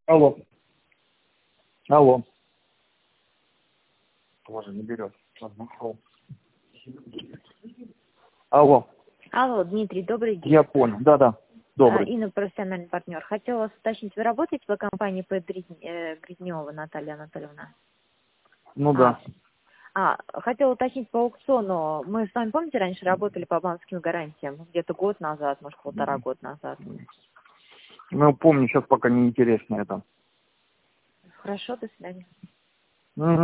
Алло. Алло. Тоже не берет. Алло. Алло, Дмитрий, добрый день. Я понял. Да. Добрый. Инна, профессиональный партнер. Хотела вас уточнить, вы работаете в компании Гриднева Наталья Анатольевна? Ну да. Хотела уточнить по аукциону. Мы с вами, помните, раньше работали по банковским гарантиям? Где-то год назад, может, 1,5 года назад. Ну, помню, сейчас пока не интересно это. Хорошо, до свидания.